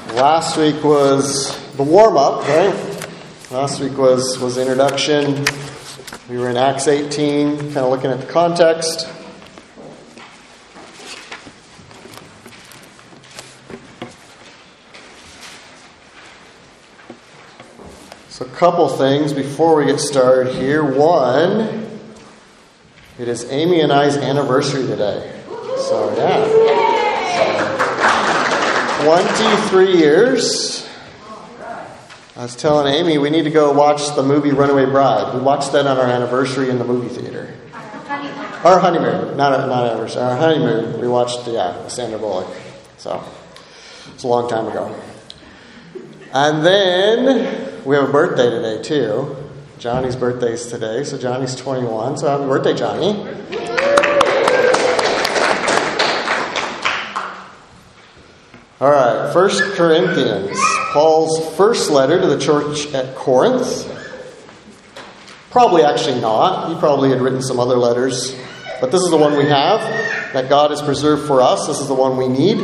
Last week was the warm-up, right? Last week was introduction. We were in Acts 18, kind of looking at the context. So a couple things before we get started here. One, it is Amy and I's anniversary today. So, yeah. 23 years. I was telling Amy we need to go watch the movie Runaway Bride. We watched that on our anniversary in the movie theater. Our honeymoon. Not anniversary. Our honeymoon. We watched, Sandra Bullock. So, it's a long time ago. And then we have a birthday today, too. Johnny's birthday is today. So, Johnny's 21. So, happy birthday, Johnny. All right, 1 Corinthians, Paul's first letter to the church at Corinth. Probably actually not. He probably had written some other letters. But this is the one we have that God has preserved for us. This is the one we need.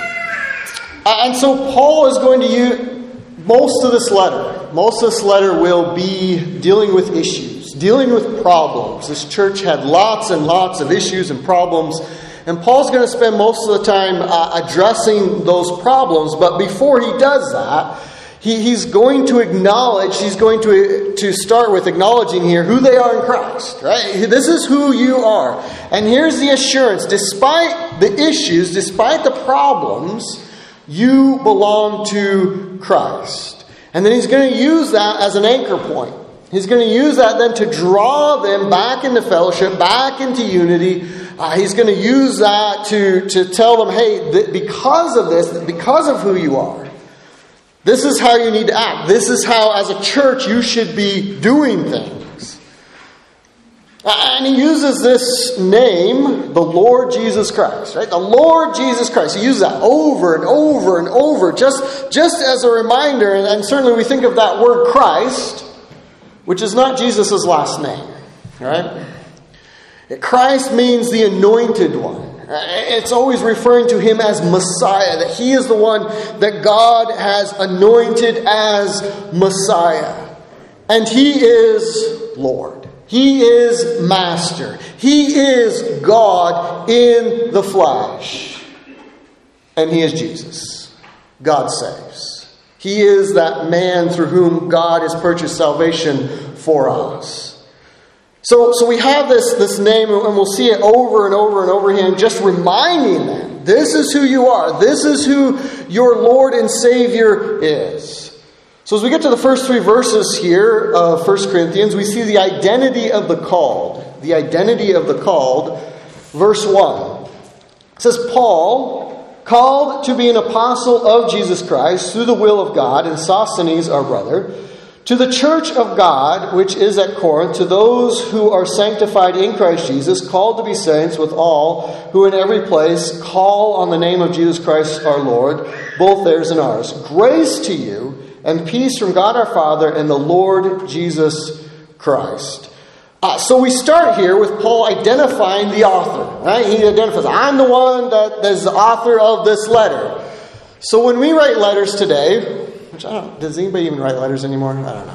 And so Paul is going to use most of this letter. Most of this letter will be dealing with issues, dealing with problems. This church had lots and lots of issues and problems. And Paul's going to spend most of the time addressing those problems. But before he does that, he's going to acknowledge, he's going to start with acknowledging here who they are in Christ. Right? This is who you are. And here's the assurance. Despite the issues, despite the problems, you belong to Christ. And then he's going to use that as an anchor point. He's going to use that then to draw them back into fellowship, back into unity. He's going to use that to tell them, hey, because of this, because of who you are, this is how you need to act. This is how, as a church, you should be doing things. And he uses this name, the Lord Jesus Christ, right? The Lord Jesus Christ. He uses that over and over and over, just as a reminder. And certainly we think of that word Christ, which is not Jesus' last name, right? Christ means the anointed one. It's always referring to him as Messiah, that he is the one that God has anointed as Messiah. And he is Lord. He is Master. He is God in the flesh. And he is Jesus. God saves. He is that man through whom God has purchased salvation for us. So we have this name, and we'll see it over and over and over again, just reminding them, this is who you are. This is who your Lord and Savior is. So as we get to the first three verses here of 1 Corinthians, we see the identity of the called. The identity of the called. Verse 1. It says, Paul, called to be an apostle of Jesus Christ through the will of God, and Sosthenes, our brother, to the church of God, which is at Corinth, to those who are sanctified in Christ Jesus, called to be saints, with all who in every place call on the name of Jesus Christ our Lord, both theirs and ours. Grace to you and peace from God our Father and the Lord Jesus Christ. So we start here with Paul identifying the author. Right? He identifies, I'm the one that is the author of this letter. So when we write letters today, which I don't, does anybody even write letters anymore? I don't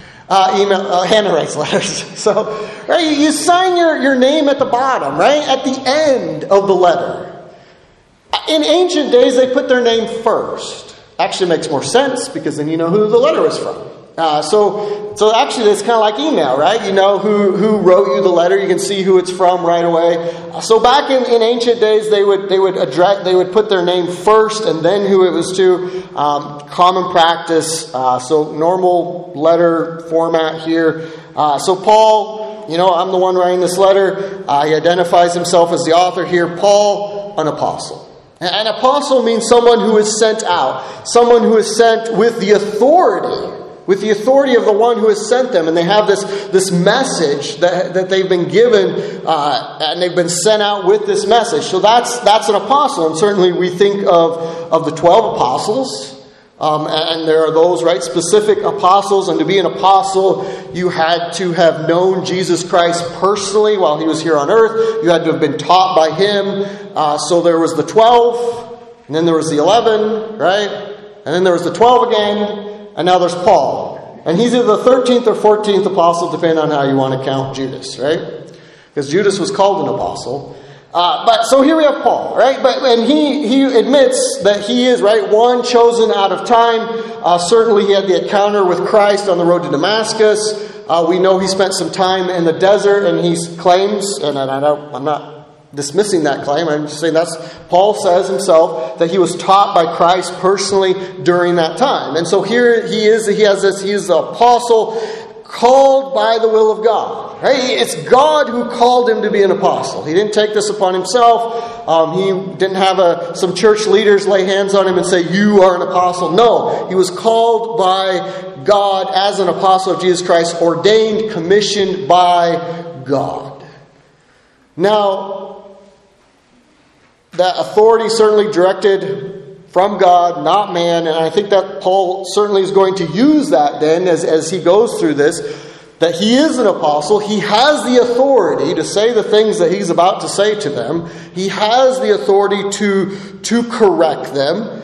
know. Hannah writes letters. So, right, you sign your name at the bottom, right? At the end of the letter. In ancient days, they put their name first. Actually makes more sense because then you know who the letter was from. So actually it's kind of like email, right? You know who wrote you the letter. You can see who it's from right away. So back in ancient days, they would put their name first and then who it was to. Common practice. So normal letter format here. So Paul, I'm the one writing this letter. He identifies himself as the author here. Paul, an apostle. An apostle means someone who is sent out. Someone who is sent with the authority of the one who has sent them. And they have this message that they've been given, and they've been sent out with this message. So that's an apostle. And certainly we think of the 12 apostles. And there are those, right, specific apostles. And to be an apostle, you had to have known Jesus Christ personally while he was here on earth. You had to have been taught by him. So there was the 12, and then there was the 11, right? And then there was the 12 again, and now there's Paul. And he's either the 13th or 14th apostle, depending on how you want to count Judas, right? Because Judas was called an apostle. But so here we have Paul, right? And he admits that he is, right, one chosen out of time. Certainly he had the encounter with Christ on the road to Damascus. We know he spent some time in the desert, and he claims, and I'm not dismissing that claim, I'm just saying Paul says himself that he was taught by Christ personally during that time. And so here he's the apostle called by the will of God. Right? It's God who called him to be an apostle. He didn't take this upon himself. He didn't have some church leaders lay hands on him and say, "You are an apostle." No, he was called by God as an apostle of Jesus Christ, ordained, commissioned by God. Now, that authority certainly directed from God, not man. And I think that Paul certainly is going to use that then as he goes through this, that he is an apostle. He has the authority to say the things that he's about to say to them. He has the authority to correct them.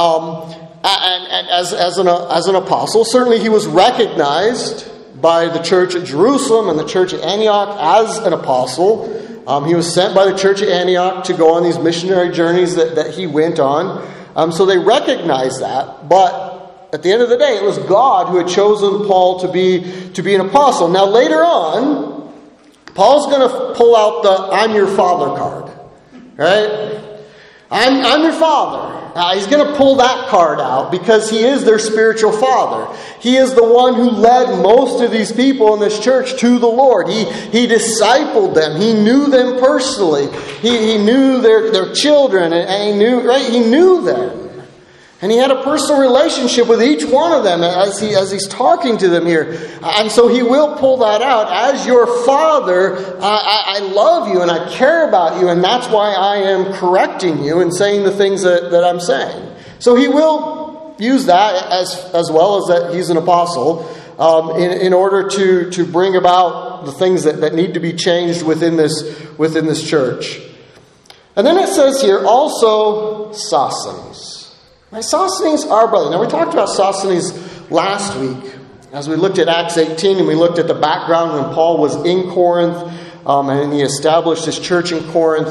And as an apostle, certainly he was recognized by the church at Jerusalem and the church at Antioch as an apostle. He was sent by the church at Antioch to go on these missionary journeys that he went on. So they recognized that. But at the end of the day, it was God who had chosen Paul to be an apostle. Now later on, Paul's going to pull out the "I'm your father" card. Right? I'm your father. He's going to pull that card out because he is their spiritual father. He is the one who led most of these people in this church to the Lord. He discipled them. He knew them personally. He knew their children, and he knew them. And he had a personal relationship with each one of them as he's talking to them here. And so he will pull that out. As your father, I love you and I care about you, and that's why I am correcting you and saying the things that I'm saying. So he will use that as well as that he's an apostle in order to bring about the things that need to be changed within this church. And then it says here, also Sosthenes. Now, Sosthenes, our brother. Now, we talked about Sosthenes last week as we looked at Acts 18 and we looked at the background when Paul was in Corinth and he established his church in Corinth.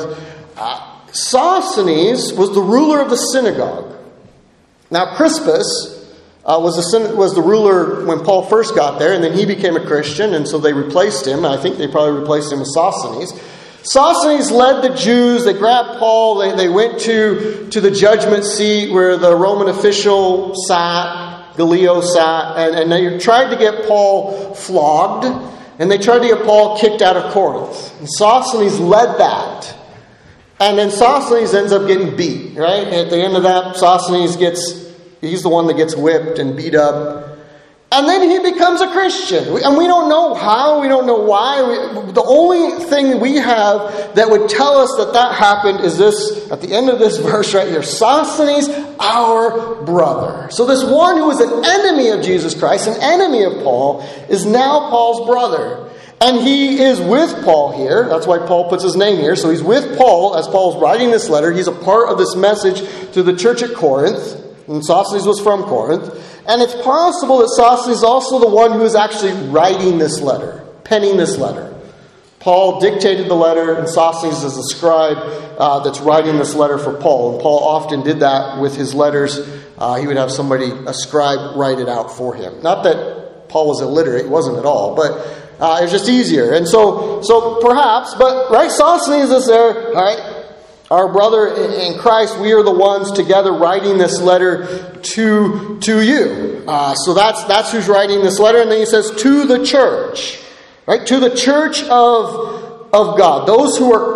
Sosthenes was the ruler of the synagogue. Now, Crispus was the ruler when Paul first got there, and then he became a Christian, and so they replaced him. I think they probably replaced him with Sosthenes. Sosthenes led the Jews. They grabbed Paul. They went to the judgment seat where the Roman official sat, Gallio sat, and they tried to get Paul flogged, and they tried to get Paul kicked out of Corinth. And Sosthenes led that. And then Sosthenes ends up getting beat, right? At the end of that, Sosthenes he's the one that gets whipped and beat up. And then he becomes a Christian. And we don't know how, we don't know why. The only thing we have that would tell us that happened is this, at the end of this verse right here. Sosthenes, our brother. So this one who was an enemy of Jesus Christ, an enemy of Paul, is now Paul's brother. And he is with Paul here. That's why Paul puts his name here. So he's with Paul as Paul's writing this letter. He's a part of this message to the church at Corinth. And Sosthenes was from Corinth. And it's possible that Sosthenes is also the one who is actually writing this letter, penning this letter. Paul dictated the letter, and Sosthenes is the scribe that's writing this letter for Paul. And Paul often did that with his letters. He would have a scribe, write it out for him. Not that Paul was illiterate, he wasn't at all, but it was just easier. And so perhaps, but right, Sosthenes is there, all right? Our brother in Christ, we are the ones together writing this letter to you. So that's who's writing this letter. And then he says, to the church. Right? To the church of God. Those who are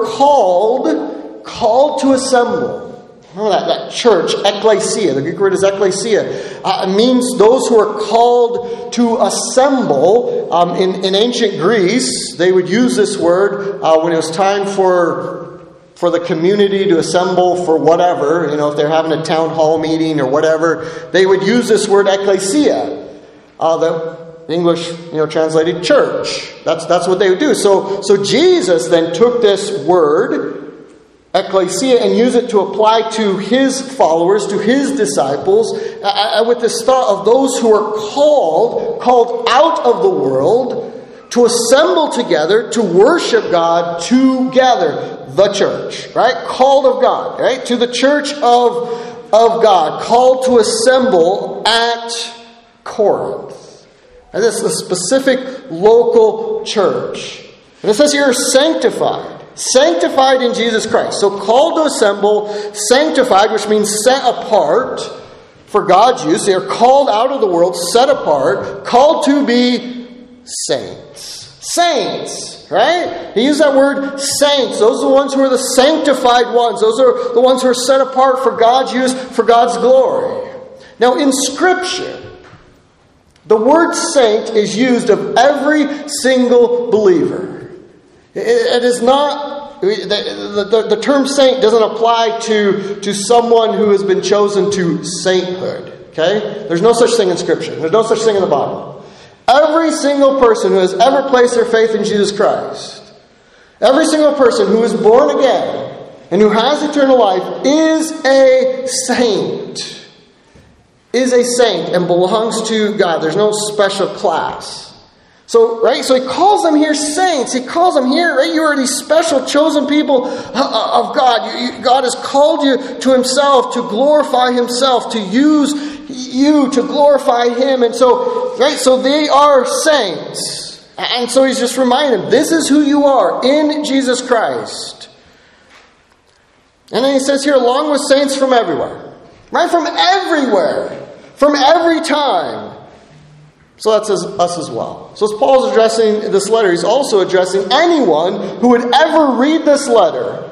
called to assemble. Oh, that church, ekklesia. The Greek word is ekklesia. It means those who are called to assemble. In ancient Greece, they would use this word when it was time for the community to assemble for whatever, if they're having a town hall meeting or whatever, they would use this word ekklesia. The English, translated church. That's what they would do. So Jesus then took this word ecclesia and use it to apply to his followers, to his disciples, with this thought of those who are called out of the world, to assemble together, to worship God together. The church, right? Called of God, right? To the church of God, called to assemble at Corinth. And this is a specific local church. And it says here, sanctified. Sanctified in Jesus Christ. So called to assemble, sanctified, which means set apart for God's use. They are called out of the world, set apart, called to be saints. Saints. Right? He used that word saints. Those are the ones who are the sanctified ones. Those are the ones who are set apart for God's use, for God's glory. Now in Scripture, the word saint is used of every single believer. It is not, the term saint doesn't apply to someone who has been chosen to sainthood. Okay? There's no such thing in Scripture. There's no such thing in the Bible. Every single person who has ever placed their faith in Jesus Christ, every single person who is born again and who has eternal life is a saint. Is a saint and belongs to God. There's no special class. So he calls them here saints. He calls them here, right? You are these special chosen people of God. God has called you to himself, to glorify himself, to use you to glorify him. And so they are saints. And so he's just reminding them, this is who you are in Jesus Christ. And then he says here, along with saints from everywhere. Right? From everywhere. From every time. So that's us as well. So as Paul's addressing this letter, he's also addressing anyone who would ever read this letter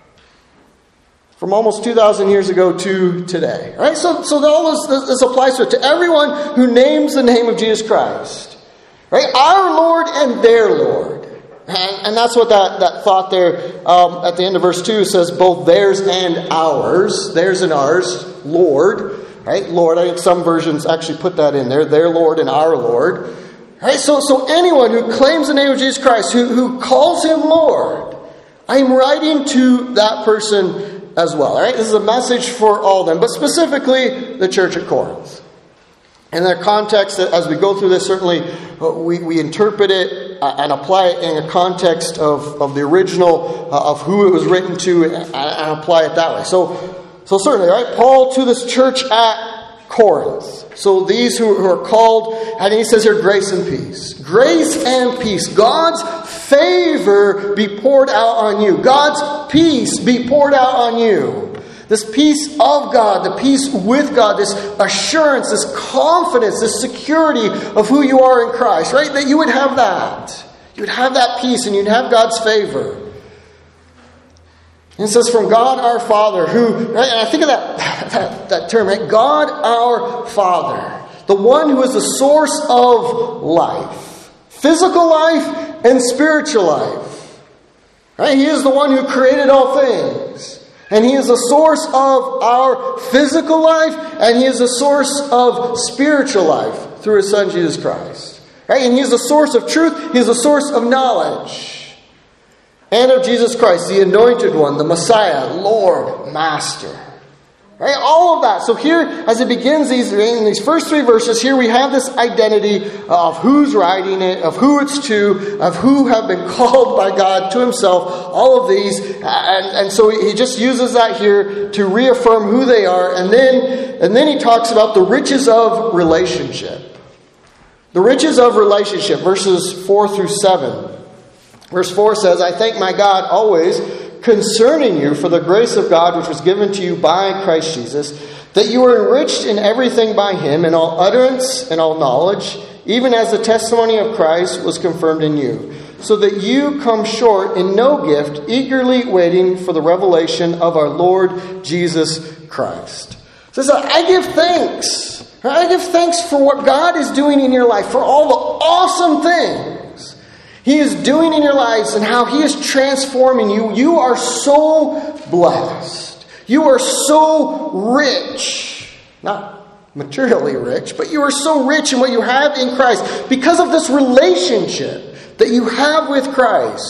from almost 2,000 years ago to today. Right? So all this applies to it. To everyone who names the name of Jesus Christ. Right? Our Lord and their Lord. And that's what that thought there at the end of verse 2 says, both theirs and ours. Theirs and ours. Lord. Right? Lord. I think some versions actually put that in there. Their Lord and our Lord. Right? So anyone who claims the name of Jesus Christ, who calls him Lord, I'm writing to that person as well. All right? This is a message for all of them, but specifically the church at Corinth. In their context, as we go through this, certainly we interpret it and apply it in a context of the original, of who it was written to, and apply it that way. So certainly, right? Paul to this church at Corinth. So these who are called, and he says here, grace and peace. Grace and peace. God's favor be poured out on you. God's peace be poured out on you. This peace of God, the peace with God, this assurance, this confidence, this security of who you are in Christ, right? That you would have that. You would have that peace and you'd have God's favor. And it says, from God our Father, who, right? And I think of that term, right? God our Father. The one who is the source of life. Physical life and spiritual life. Right? He is the one who created all things. And he is the source of our physical life, and he is the source of spiritual life through his Son, Jesus Christ. Right? And he is the source of truth. He is the source of knowledge. And of Jesus Christ, the Anointed One, the Messiah, Lord, Master. Right? All of that. So here, as it begins in these first three verses, here we have this identity of who's writing it, of who it's to, of who have been called by God to himself, all of these. And so he just uses that here to reaffirm who they are. And then he talks about the riches of relationship. The riches of relationship, verses 4 through 7. Verse 4 says, I thank my God always concerning you for the grace of God which was given to you by Christ Jesus, that you are enriched in everything by him, in all utterance and all knowledge, even as the testimony of Christ was confirmed in you, so that you come short in no gift, eagerly waiting for the revelation of our Lord Jesus Christ. So I give thanks. I give thanks for what God is doing in your life, for all the awesome things He is doing in your lives and how He is transforming you. You are so blessed. You are so rich. Not materially rich, but you are so rich in what you have in Christ. Because of this relationship that you have with Christ,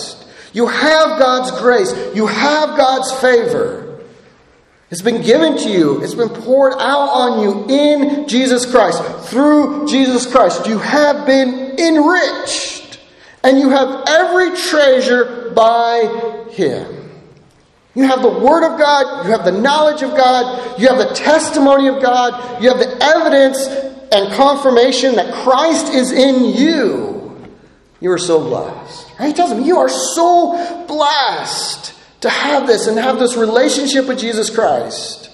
You have God's grace. You have God's favor. It's been given to you. It's been poured out on you in Jesus Christ. Through Jesus Christ, you have been enriched. And you have every treasure by Him. You have the Word of God. You have the knowledge of God. You have the testimony of God. You have the evidence and confirmation that Christ is in you. You are so blessed. He tells them, you are so blessed to have this and have this relationship with Jesus Christ.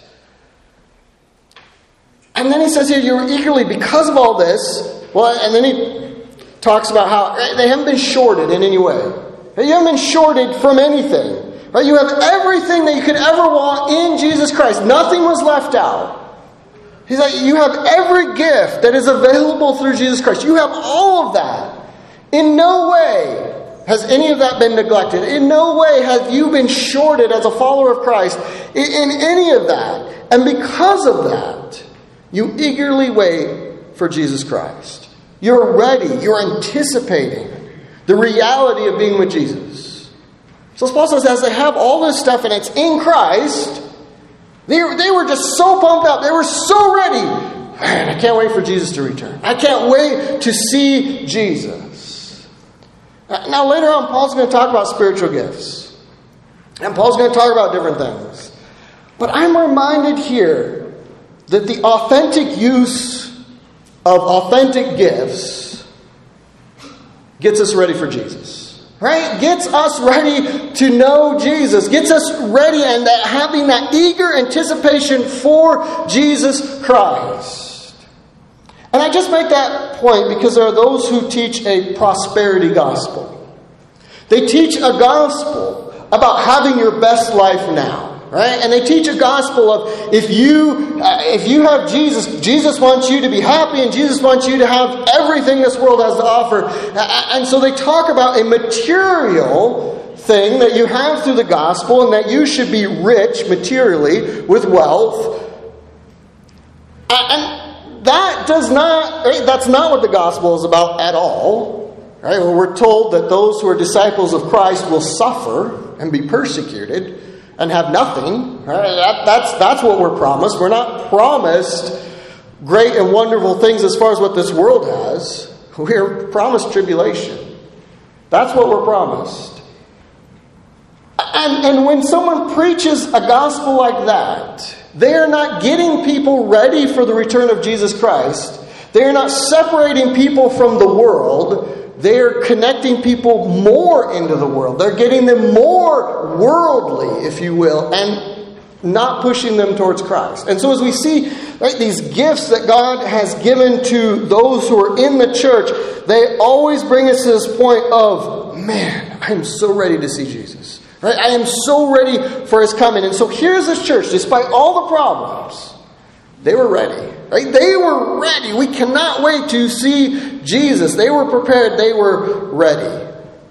And then he says here, you're eagerly, because of all this, well, and then he talks about how they haven't been shorted in any way. You haven't been shorted from anything. Right? You have everything that you could ever want in Jesus Christ. Nothing was left out. He's like, you have every gift that is available through Jesus Christ. You have all of that. In no way has any of that been neglected. In no way have you been shorted as a follower of Christ in any of that. And because of that, you eagerly wait for Jesus Christ. You're ready. You're anticipating the reality of being with Jesus. So Paul says, as they have all this stuff and it's in Christ, they were just so pumped up. They were so ready. Man, I can't wait for Jesus to return. I can't wait to see Jesus. Now later on, Paul's going to talk about spiritual gifts. And Paul's going to talk about different things. But I'm reminded here that the authentic use of authentic gifts gets us ready for Jesus. Right? Gets us ready to know Jesus. Gets us ready and having that eager anticipation for Jesus Christ. And I just make that point because there are those who teach a prosperity gospel. They teach a gospel about having your best life now. Right? And they teach a gospel of if you have Jesus, Jesus wants you to be happy and Jesus wants you to have everything this world has to offer. And so they talk about a material thing that you have through the gospel and that you should be rich materially with wealth. And that's not what the gospel is about at all. Right? Well, we're told that those who are disciples of Christ will suffer and be persecuted and have nothing. Right? That's what we're promised. We're not promised great and wonderful things as far as what this world has. We're promised tribulation. That's what we're promised. And when someone preaches a gospel like that, they are not getting people ready for the return of Jesus Christ. They are not separating people from the world. They are connecting people more into the world. They're getting them more worldly, if you will, and not pushing them towards Christ. And so as we see these gifts that God has given to those who are in the church, they always bring us to this point of, man, I'm so ready to see Jesus. Right? I am so ready for His coming. And so here's this church, despite all the problems, they were ready. Right? They were ready. We cannot wait to see Jesus. They were prepared. They were ready.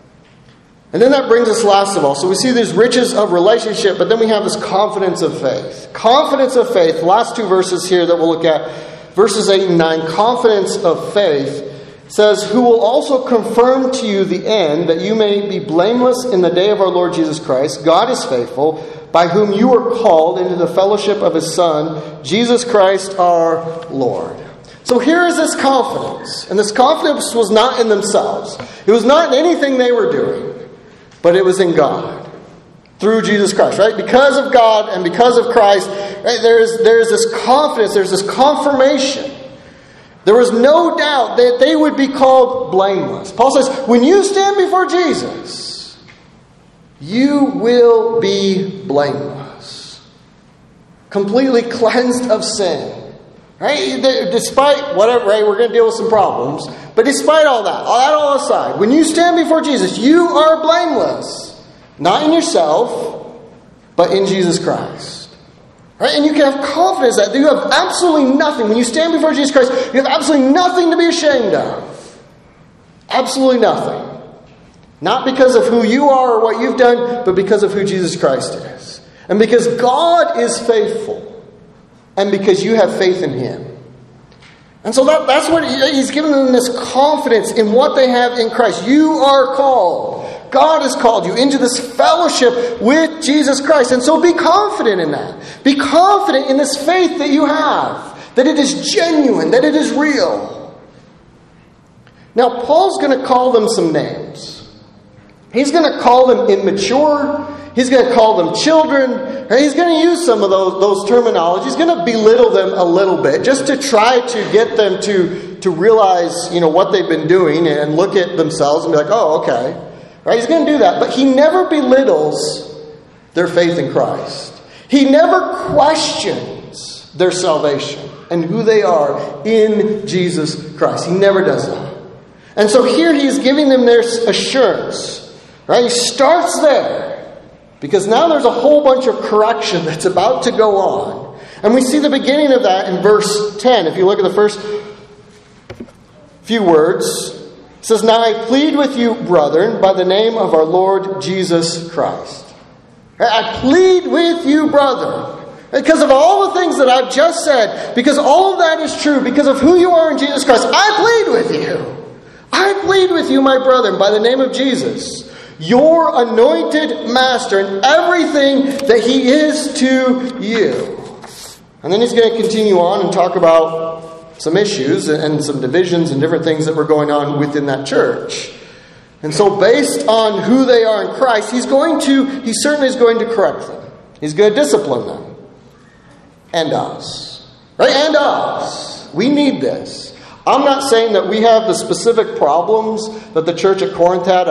And then that brings us last of all. So we see these riches of relationship, but then we have this confidence of faith. Confidence of faith. Last two verses here that we'll look at. Verses 8 and 9. Confidence of faith says, who will also confirm to you the end, that you may be blameless in the day of our Lord Jesus Christ. God is faithful, by whom you are called into the fellowship of His Son, Jesus Christ our Lord. So here is this confidence. And this confidence was not in themselves. It was not in anything they were doing. But it was in God. Through Jesus Christ. Right? Because of God and because of Christ, right, there is this confidence. There's this confirmation. There was no doubt that they would be called blameless. Paul says, when you stand before Jesus, you will be blameless. Completely cleansed of sin. Right? Despite whatever, right, we're going to deal with some problems. But despite all that all aside, when you stand before Jesus, you are blameless. Not in yourself, but in Jesus Christ. Right? And you can have confidence that you have absolutely nothing. When you stand before Jesus Christ, you have absolutely nothing to be ashamed of. Absolutely nothing. Not because of who you are or what you've done, but because of who Jesus Christ is. And because God is faithful. And because you have faith in Him. And so that's what He's given them, this confidence in what they have in Christ. You are called. God has called you into this fellowship with Jesus Christ. And so be confident in that. Be confident in this faith that you have, that it is genuine, that it is real. Now, Paul's going to call them some names. He's going to call them immature. He's going to call them children. He's going to use some of those terminologies. He's going to belittle them a little bit just to try to get them to realize, what they've been doing and look at themselves and be like, oh, okay. Right? He's going to do that. But he never belittles their faith in Christ. He never questions their salvation and who they are in Jesus Christ. He never does that. And so here he is giving them their assurance. Right? He starts there. Because now there's a whole bunch of correction that's about to go on. And we see the beginning of that in verse 10. If you look at the first few words, it says, "Now I plead with you, brethren, by the name of our Lord Jesus Christ." I plead with you, brethren. Because of all the things that I've just said, because all of that is true, because of who you are in Jesus Christ, I plead with you. I plead with you, my brethren, by the name of Jesus, your anointed master, and everything that he is to you. And then he's going to continue on and talk about some issues and some divisions and different things that were going on within that church. And so based on who they are in Christ, he certainly is going to correct them. He's going to discipline them. And us. Right? And us. We need this. I'm not saying that we have the specific problems that the church at Corinth had.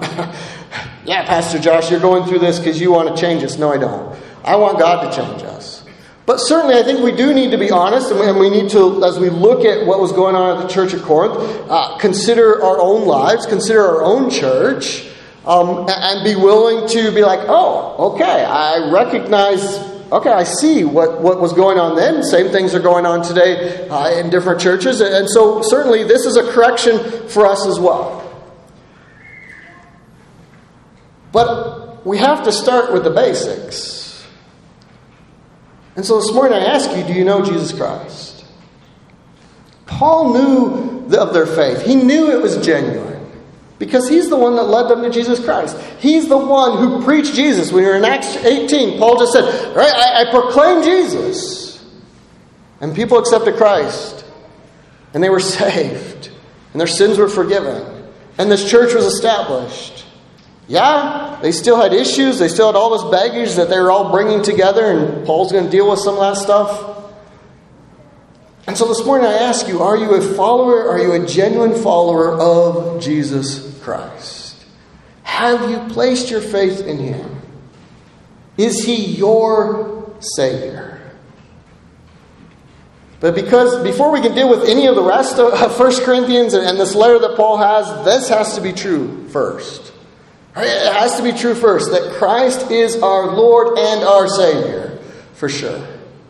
Yeah, Pastor Josh, you're going through this because you want to change us. No, I don't. I want God to change us. But certainly I think we do need to be honest, and we need to, as we look at what was going on at the church at Corinth, consider our own lives, consider our own church, and be willing to be like, oh, okay, I recognize, okay, I see what was going on then. Same things are going on today in different churches. And so certainly this is a correction for us as well. But we have to start with the basics. And so this morning I ask you, do you know Jesus Christ? Paul knew of their faith. He knew it was genuine. Because he's the one that led them to Jesus Christ. He's the one who preached Jesus. When you're in Acts 18, Paul just said, right, I proclaim Jesus. And people accepted Christ. And they were saved. And their sins were forgiven. And this church was established. Yeah, they still had issues. They still had all this baggage that they were all bringing together. And Paul's going to deal with some of that stuff. And so this morning I ask you, are you a follower? Are you a genuine follower of Jesus Christ? Have you placed your faith in Him? Is He your Savior? But because before we can deal with any of the rest of 1 Corinthians and this letter that Paul has, this has to be true first. It has to be true first, that Christ is our Lord and our Savior, for sure.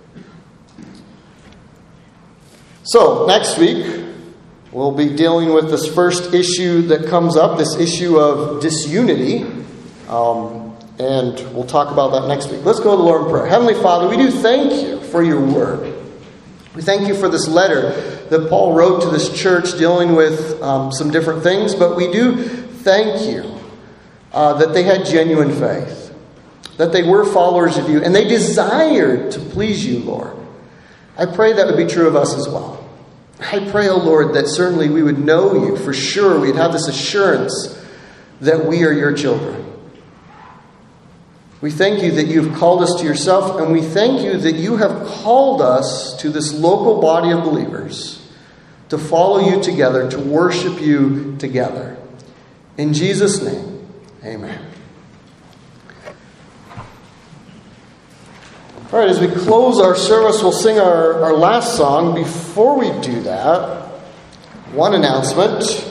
So, next week, we'll be dealing with this first issue that comes up, this issue of disunity. And we'll talk about that next week. Let's go to the Lord in prayer. Heavenly Father, we do thank you for your word. We thank you for this letter that Paul wrote to this church dealing with some different things. But we do thank you that they had genuine faith, that they were followers of you, and they desired to please you, Lord. I pray that would be true of us as well. I pray, O Lord, that certainly we would know you for sure. We'd have this assurance that we are your children. We thank you that you've called us to yourself, and we thank you that you have called us to this local body of believers to follow you together, to worship you together. In Jesus' name, amen. All right, as we close our service, we'll sing our last song. Before we do that, one announcement.